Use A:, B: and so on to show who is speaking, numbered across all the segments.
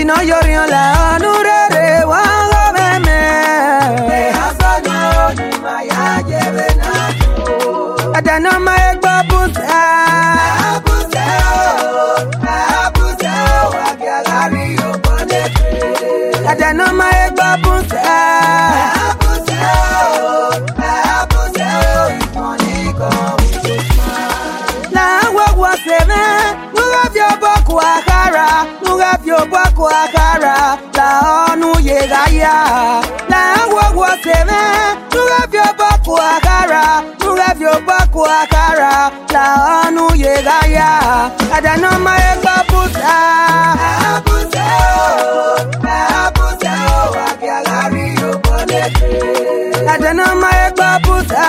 A: Ajino yorion la onurere wango meme.
B: Asono ni maya jebe na to.
A: Adano maekba busa.
B: Abusa o agalari obone.
A: Adano maekba busa.
B: Abusa o money come with smile.
A: La wagwa seme, nugavyo boku akara, nugavyo boku akara, la onu yegaya. La wagwa seme, nugavyo boku akara, nugavyo boku akara, la onu yegaya. Adano maekba busa.
B: Abusa o agalari obone.
A: Adano maekba busa.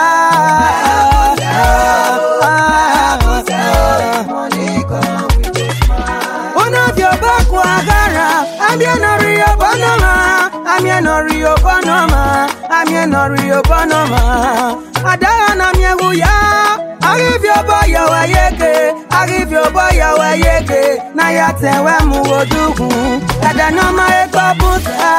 B: Money come with a smile.
A: One of your back wagara, I'm your Rio Bonoma, I'm your Rio Bonoma, I'm your Rio Bonoma. Adana Miaguya, I give your boy your yeke, I give your boy your yeke, Nayate Wamudu, Adana my babusa.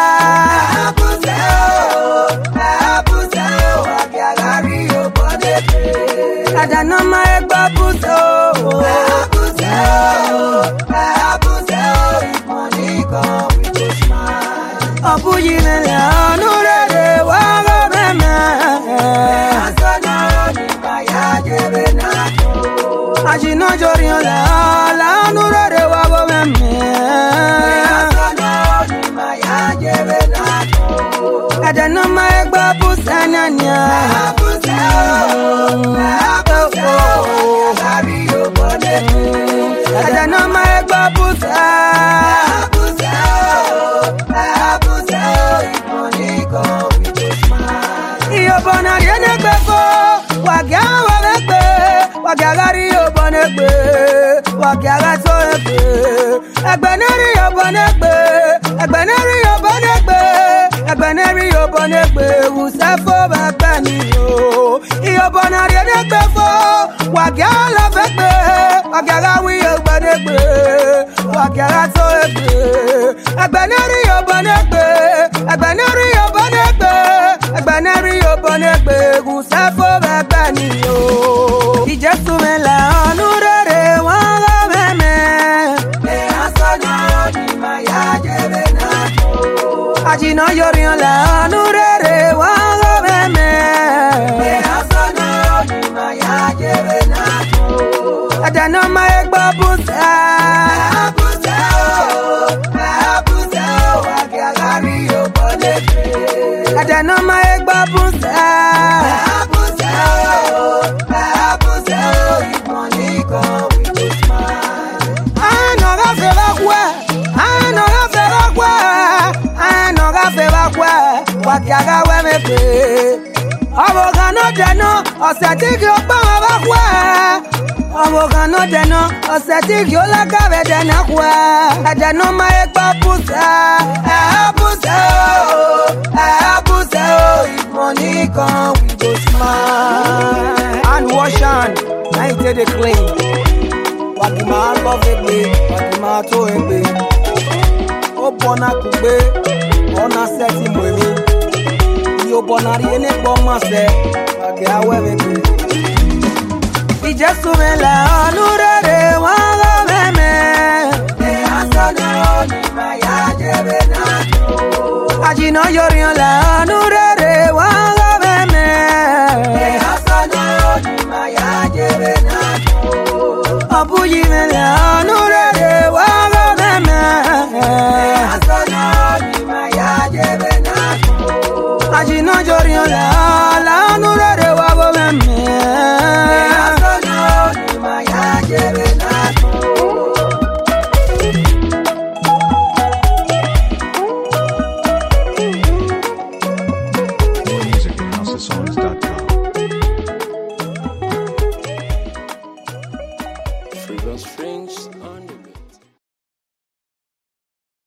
B: Abusa o agalari obone.
A: Adana my babusa.
B: Abusa o money come with a smile.
A: Abuyine la nurere wago meme.
B: Asono ni maya jebe na to.
A: Ajino jorion la nurere wago meme.
B: Asono ni maya jebe na to.
A: Adano maekba busa nanya.
B: Abusa o agalari obone.
A: Adano maekba busa.
B: Abusa o money come with a smile.
A: Iyo bona riene gbefo, wagawa wegbe, wagagari yo bonegbe, wagaga to egbe. Egbeneri yo bonegbe, egbeneri yo bonegbe, egbeneri yo bonegbe, usefo begbeni yo. Iyo bona riene gbefo, wagala wegbe, wagaga yo bonegbe, wagaga to egbe. Egbeneri yo bonegbe, egbeneri yo bonegbe, egbeneri yo bonegbe, usefo begbeni yo. Ijesu mela onurere wango meme.
B: Asono ni maya jebe na to.
A: Ajino yorion la onurere wango meme.
B: Asono ni maya jebe na to.
A: Adano maekba busa.
B: Abusa o agalari obone.
A: Adano maekba busa.
B: Abusa o money come with a smile.
A: Anoga feba kwa, anoga feba kwa, anoga feba kwa, wakiaga wemepe. Abogano deno, oseti yo pa bakwa. Abogano deno, oseti yo la kabe dena kwa. Adano maekba busa,
B: Abusa o money come with a smile.
A: and wash hand, I take the clean. Wakima love egbe, wakima to egbe. O bona kugbe, ona seti mwemi. Yo bona riene boma se, wake awe egbe. Ijesu mela onurere wango meme.
B: Asono ni maya jebe na to.
A: Ajino yorion la